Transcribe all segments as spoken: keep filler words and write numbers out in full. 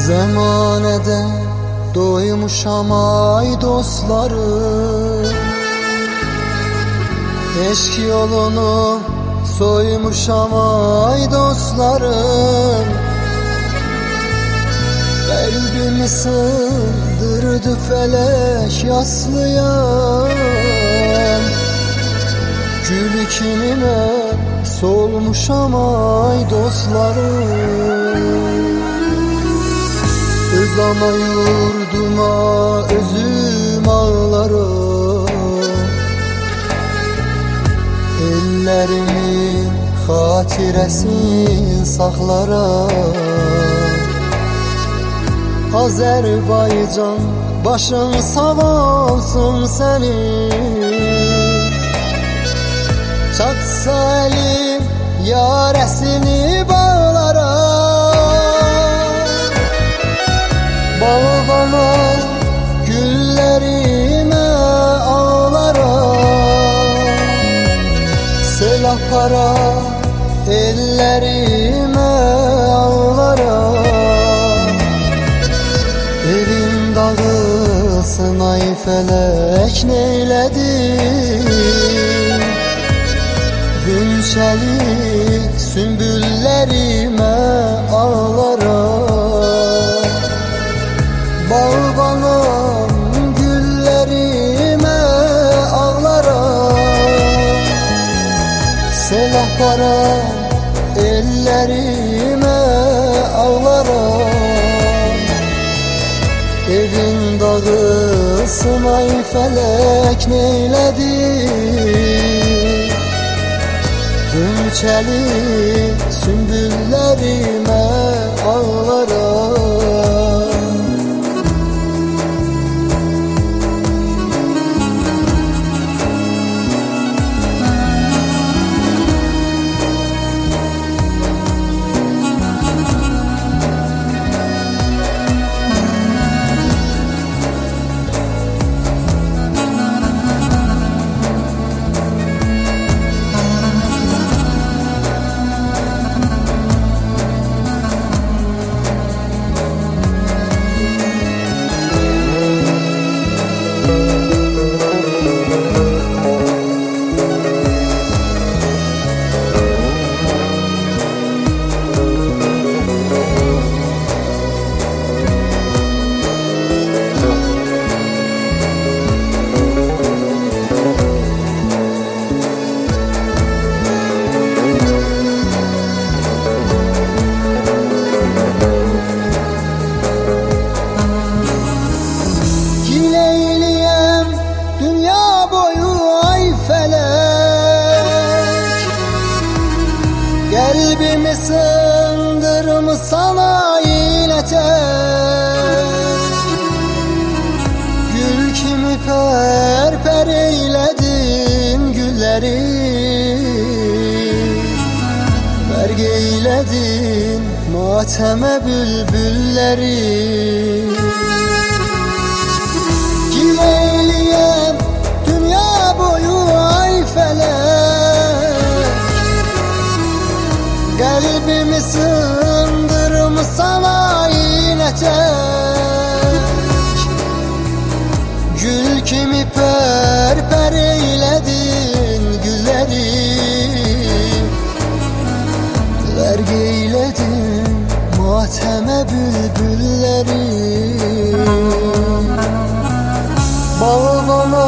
Zamanədə doymuşam ay dostlarım, eşq yolunu soymuşam ay dostlarım. Qəlbimi sındırdı felək yaslıyam, gül kimi mən solmuşam ay dostlarım. Öz ana yurduma özüm ağlarım, ellerimin xatirəsini saxlaram. Azərbaycan başın sağ olsun sənin, çatsa əlim yarəsini bağlaram. Bağbana güllərimə ağlaram, sel apara ellərimə ağlaram. Evim dağılsın ay felək neylədin, günçəlik sümbüllərimə ağlaram. Bağbanam güllərimə ağlaram, sel aparam ellərimə ağlaram. Evin dağılsın ay felək neylədin, günçəlik sümbüllərimə ağlaram. Kalbimi sındırmışsan yine tek, gül kimi perper eyledin gülleri, verg eyledin mateme bülbülleri. Gil eyleyem dünya boyu ay felek, kalbimi sındırmışsan yine tek, gül kimi perper eyledin gülleri, verg eyledin mateme bülbülleri. Bağlama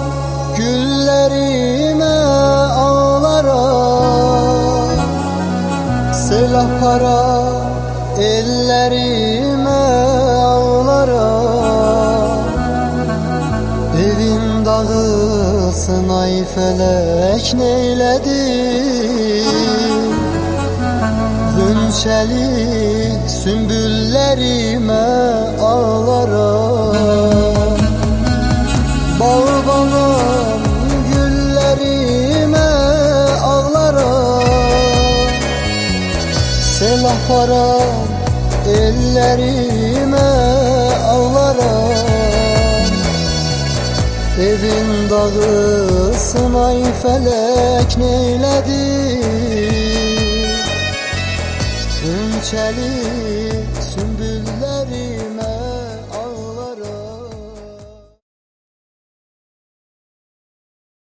güllerime ağlaram, sel apara ellerime ağlaram. Evin dağılsın ay felək neylədin, günçəlik sümbüllerime ağlaram. Bağbanam güllerime ağlaram, sel aparam ellerime ağlaram. Evin dağılsın ay felək neylədin, pençeli sümbüllerime